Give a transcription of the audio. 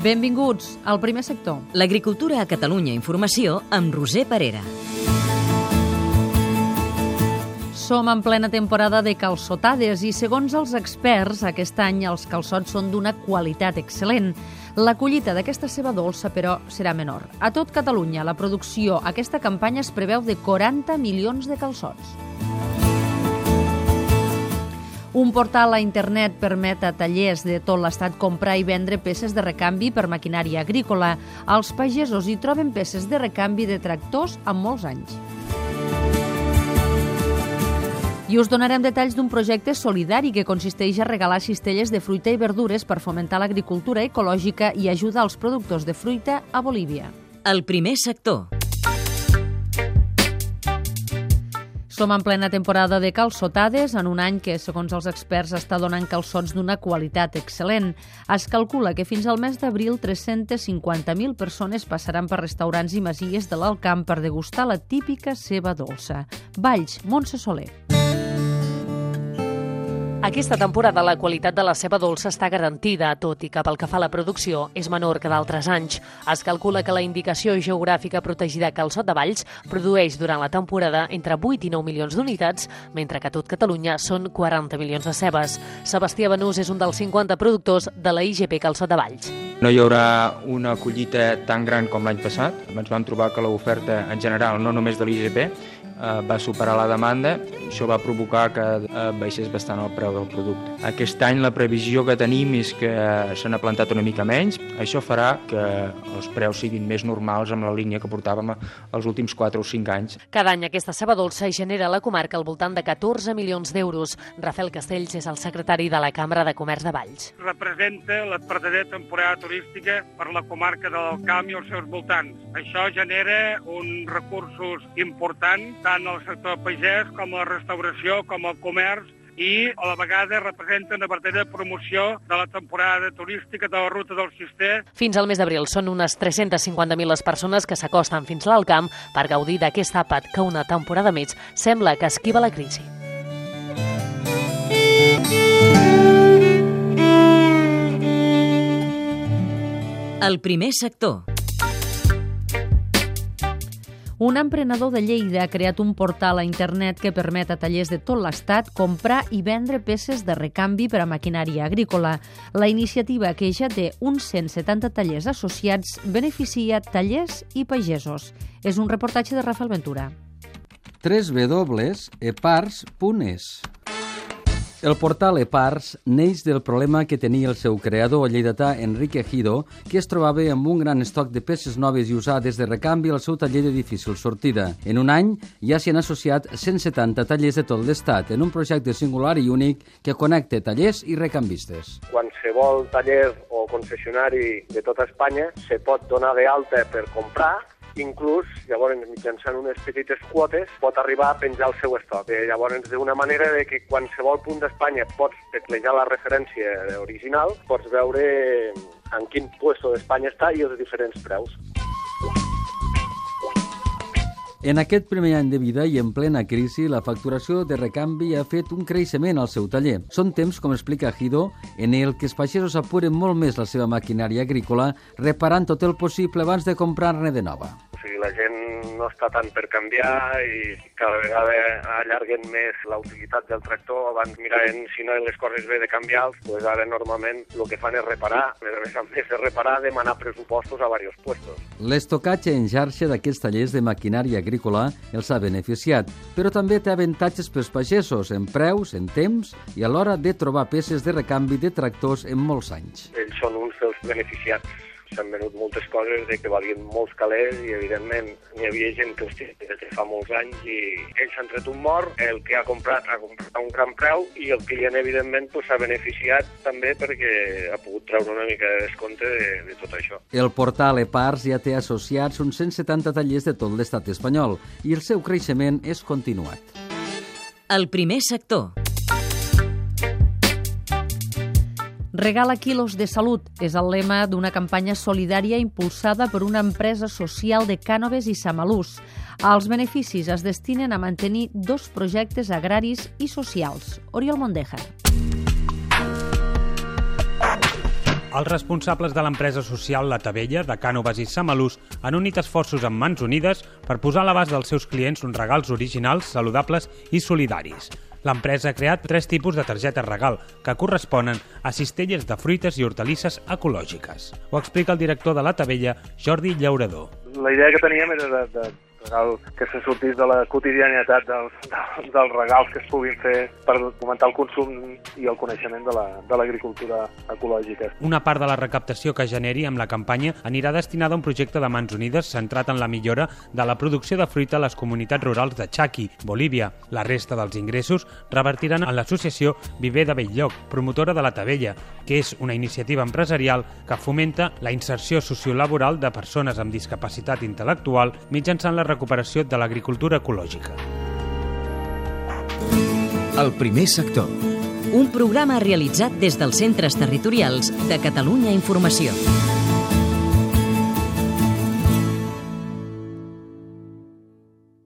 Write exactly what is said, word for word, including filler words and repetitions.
Benvinguts al Primer Sector. L'agricultura a Catalunya Informació amb Roser Parera. Som en plena temporada de calçotades i, segons els experts, aquest any els calçots són d'una qualitat excel·lent. La collita d'aquesta ceba dolça, però, serà menor. A tot Catalunya, la producció aquesta campanya es preveu de quaranta milions de calçots. Un portal a internet permet a tallers de tot l'estat comprar i vendre peces de recanvi per maquinària agrícola. Els pagesos hi troben peces de recanvi de tractors amb molts anys. I us donarem detalls d'un projecte solidari que consisteix a regalar cistelles de fruita i verdures per fomentar l'agricultura ecològica i ajudar els productors de fruita a Bolívia. El Primer Sector. Som en plena temporada de calçotades, en un any que, segons els experts, està donant calçots d'una qualitat excel·lent. Es calcula que fins al mes d'abril tres-centes cinquanta mil persones passaran per restaurants i masies de l'Alt Camp per degustar la típica ceba dolça. Valls, Montse Soler. Aquesta temporada la qualitat de la ceba dolça està garantida, tot i que pel que fa a la producció és menor que d'altres anys. Es calcula que la indicació geogràfica protegida Calçot de Valls produeix durant la temporada entre vuit i nou milions d'unitats, mentre que a tot Catalunya són quaranta milions de cebes. Sebastià Benús és un dels cinquanta productors de la I G P Calçot de Valls. No hi haurà una collita tan gran com l'any passat. Ens vam trobar que l'oferta en general, no només de l'I G P, va superar la demanda. Això va provocar que baixés bastant el preu del producte. Aquest any la previsió que tenim és que se n'ha plantat una mica menys. Això farà que els preus siguin més normals amb la línia que portàvem els últims quatre o cinc anys. Cada any aquesta ceba dolça genera a la comarca al voltant de catorze milions d'euros. Rafael Castells és el secretari de la Càmera de Comerç de Valls. Representa la verdadera temporada turística per la comarca de l'Alt Camp i els seus voltants. Això genera uns recursos importants tant al sector pagès com a la restauració, com al comerç, i a la vegada representa una verdadera promoció de la temporada turística de la Ruta del Cister. Fins al mes d'abril són unes tres-centes cinquanta mil les persones que s'acosten fins a l'Alt Camp per gaudir d'aquest àpat que una temporada més sembla que esquiva la crisi. El Primer Sector. Un emprenedor de Lleida ha creat un portal a internet que permet a tallers de tot l'estat comprar i vendre peces de recanvi per a maquinària agrícola. La iniciativa, que ja té uns cent setanta tallers associats, beneficia tallers i pagesos. És un reportatge de Rafael Ventura. w w w punt epars punt es. El portal Epars neix del problema que tenia el seu creador lleidatà Enrique Ejido, que es trobava amb un gran estoc de peces noves i usades de recanvi al seu taller de difícil sortida. En un any ja s'hi han associat cent setanta tallers de tot l'estat en un projecte singular i únic que connecta tallers i recambistes. Qualsevol taller o concessionari de tota Espanya se pot donar d'alta per comprar. Inclús, llavors, mitjançant unes petites quotes, pot arribar a penjar el seu estoc. Eh, llavors, d'una manera de que qualsevol punt d'Espanya pots teclejar la referència original, pots veure en quin puesto d'Espanya està i els diferents preus. En aquest primer any de vida i en plena crisi, la facturació de recanvi ha fet un creixement al seu taller. Són temps, com explica Ejido, en el que els pagesos apuren molt més la seva maquinària agrícola, reparant tot el possible abans de comprar-ne de nova. O sigui, la gent no està tant per canviar i cada vegada allarguen més la utilitat del tractor. Abans miraven si no les coses bé de canviar-los, doncs ara normalment el que fan és reparar. A més a més de reparar, demanar pressupostos a diversos puestos. L'estocatge en xarxa d'aquests tallers de maquinària agrícola els ha beneficiat, però també té avantatges pels pagesos en preus, en temps i a l'hora de trobar peces de recanvi de tractors en molts anys. Ells són uns dels beneficiats. S'han venut moltes coses de que valien molts calés i, evidentment, hi havia gent que els té des de fa molts anys i ells s'han tret un mort, el que ha comprat ha comprat a un gran preu i el client, evidentment, s'ha beneficiat també perquè ha pogut treure una mica de descompte de, de tot això. El portal Epars ja té associats uns cent setanta tallers de tot l'estat espanyol i el seu creixement és continuat. El Primer Sector. Regala quilos de salut és el lema d'una campanya solidària impulsada per una empresa social de Cànoves i Samalús. Els beneficis es destinen a mantenir dos projectes agraris i socials. Oriol Mondejar. Els responsables de l'empresa social La Tavella, de Cànoves i Samalús, han unit esforços amb mans unides per posar a l'abast dels seus clients uns regals originals, saludables i solidaris. L'empresa ha creat tres tipus de targetes regal que corresponen a cistelles de fruites i hortalisses ecològiques. Ho explica el director de La Tavella, Jordi Llaurador. La idea que teníem era de, de regal que se sortís de la quotidianitat dels, dels regals que es puguin fer per fomentar el consum i el coneixement de l'agricultura la, ecològica. Una part de la recaptació que generi amb la campanya anirà destinada a un projecte de Mans Unides centrat en la millora de la producció de fruita a les comunitats rurals de Chaqui, Bolívia. La resta dels ingressos revertiran en l'associació Viver de Belllloc, promotora de La Tavella, que és una iniciativa empresarial que fomenta la inserció sociolaboral de persones amb discapacitat intel·lectual mitjançant la recuperació de l'agricultura ecològica. El primer sector. Un programa realitzat des dels centres territorials de Catalunya Informació.